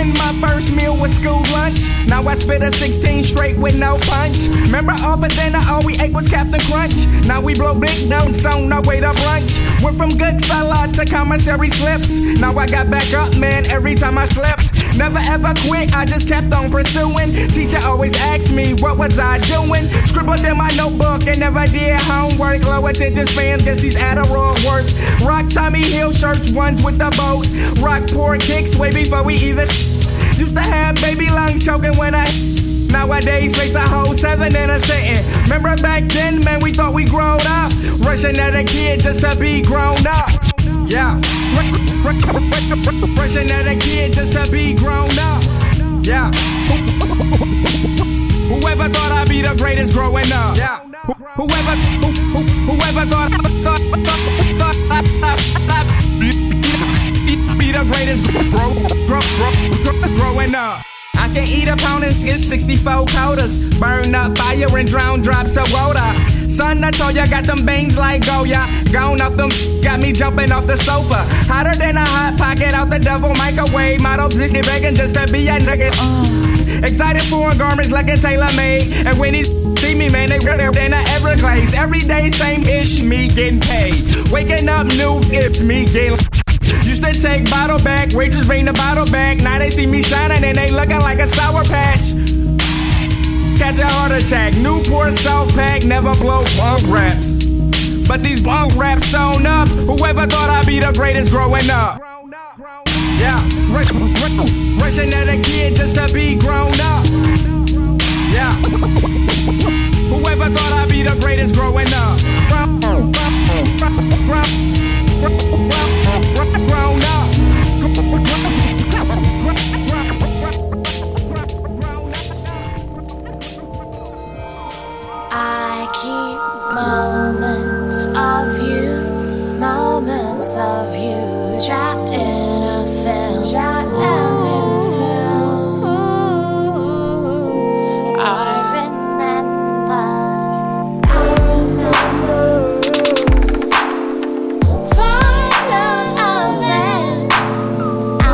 when my first meal was school lunch. Now I spit a 16 straight with no punch. Remember all for dinner, all we ate was Captain Crunch. Now we blow big notes on our way to brunch. Went from good fella to commissary slips. Now I got back up, man, every time I slipped. Never ever quit, I just kept on pursuing. Teacher always asked me, what was I doing? Scribbled in my notebook and never did homework. Low attention spans, guess these Adderall work. Rock Tommy Hill shirts, ones with the boat. Rock poor kicks way before we even. Used to have baby lungs choking when I. Nowadays face a whole 7 in a sitting. Remember back then, man, we thought we grown up. Rushing at a kid just to be grown up. Yeah. Rushing at a kid just to be grown up. Yeah. Whoever thought I'd be the greatest growing up. Yeah. Whoever thought I'd be the greatest growing up. I can eat a pound and get 64 quotas. Burn up fire and drown drops of water. Son, I told ya, got them bangs like Goya. Gone up them, got me jumping off the sofa. Hotter than a hot pocket out the devil microwave. Model this begging just to be a nigga. Excited for garments like a tailor made. And when he see me, man, they redder than a Everglades. Every day, same ish, me getting paid. Waking up new, it's me getting. Used to take bottle back, waitress bring the bottle back. Now they see me shining and they looking like a sour patch. Catch a heart attack, Newport South Pack, never blow bunk raps. But these bunk raps sewn up. Whoever thought I'd be the greatest growing up. Yeah, rushing at a kid just to be grown up. Yeah, whoever thought I'd be the greatest growing up. Grown up. I keep moments of you, trapped in a film. I remember. Violent events. I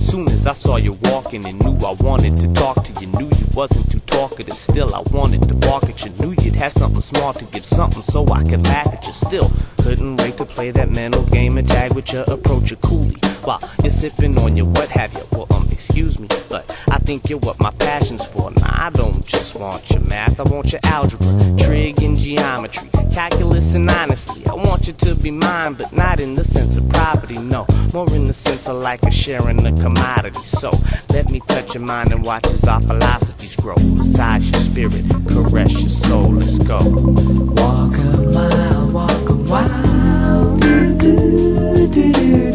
Soon as I saw you walking and knew I wanted to talk to you, knew you wasn't too talkative, still I wanted to bark at you, knew you'd have something smart to give, something so I could laugh at you, still couldn't wait to play that mental game and tag with your approach, your coolie, while you're sipping on your what have you. Well, excuse me, but I think you're what my passion's for. Now, I don't just want your math, I want your algebra, trig and geometry, calculus and honestly, I want you to be mine, but not in the sense of property, no, more in the sense of like a sharing a commodity. So let me touch your mind and watch as our philosophies grow, massage your spirit, caress your soul. Let's go. Walk a mile, walk a while, do, do, do, do,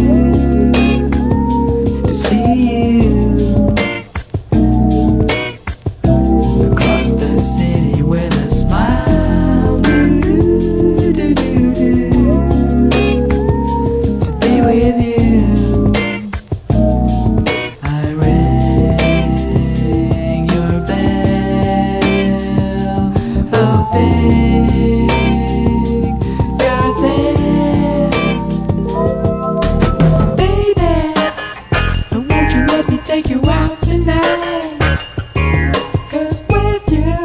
do, to see you across the city with a smile, do, do, do, do, do, to be with you. I ring your bell, oh babe, you're there, baby. Won't you let me take you out tonight? 'Cause with you,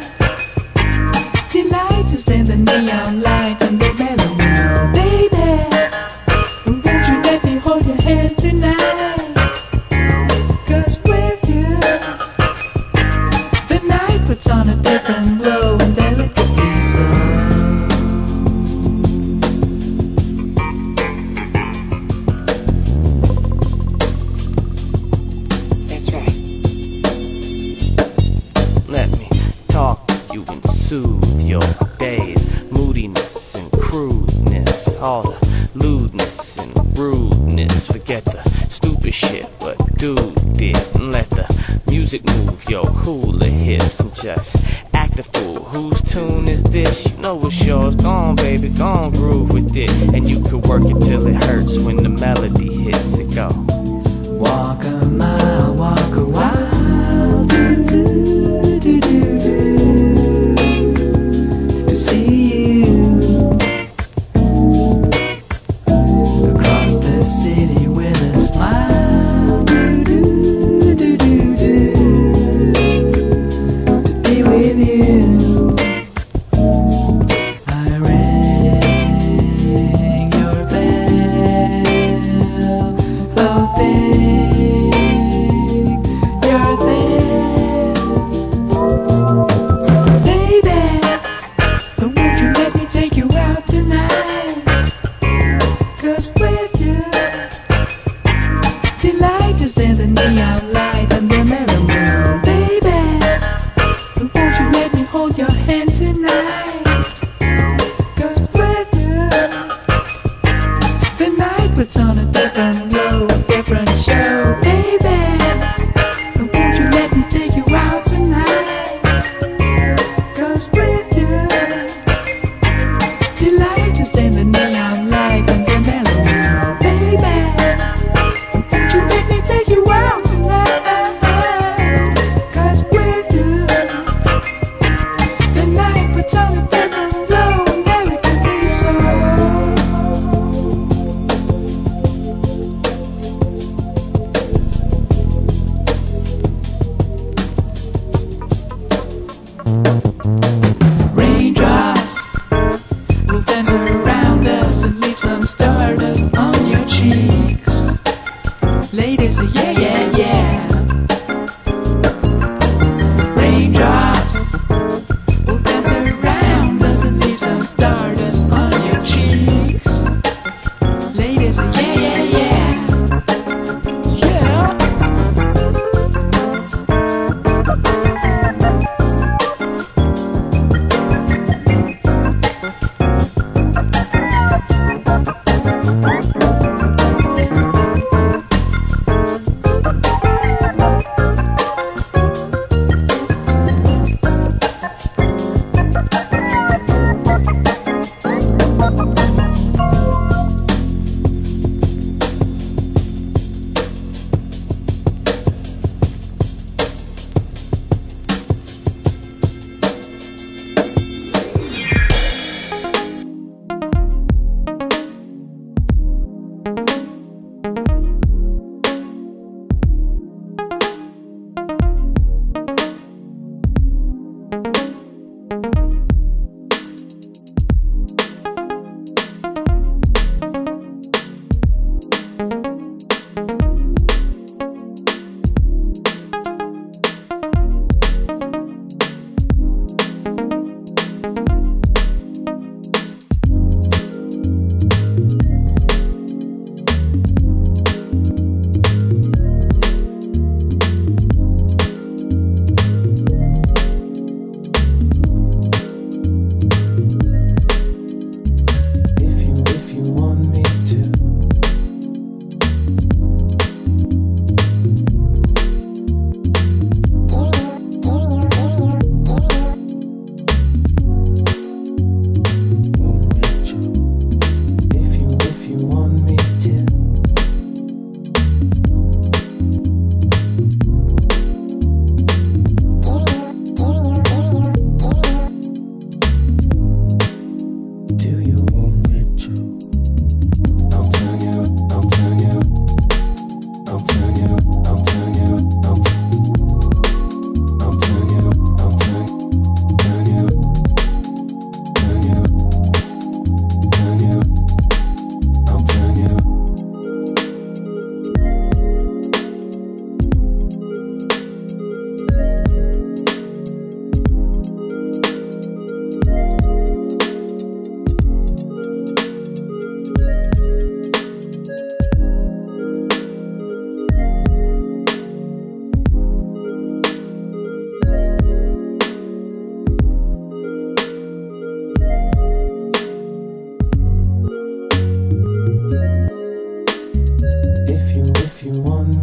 delight is in the neon light and the melody, baby. Won't you let me hold your hand tonight? 'Cause with you, the night puts on a different glow and delicately so. Let me talk to you and soothe your days, moodiness and crudeness, all the lewdness and rudeness. Forget the stupid shit what dude did, and let the music move your hula hips and just act a fool. Whose tune is this? You know it's yours. Go on, baby, go on, groove with it, and you can work it till it hurts when the melody hits it. Go. Walk a mile, walk a while, do, do, do, do, do, to see you across the city with a smile, do, do, do, do, do, to be with you. I ring your bell, oh babe, you're there, baby. Won't you let me take you out tonight? 'Cause with you, delight is in the neon light and the melody, baby. Won't you let me hold your hand tonight? 'Cause with you, the night puts on a different glow, a different show, baby. Won't you let me take you out tonight? 'Cause with you, delight is in the neon light and the melody, baby. Won't you let me take you out tonight? 'Cause with you, the night puts on a different glow and delicately so. you want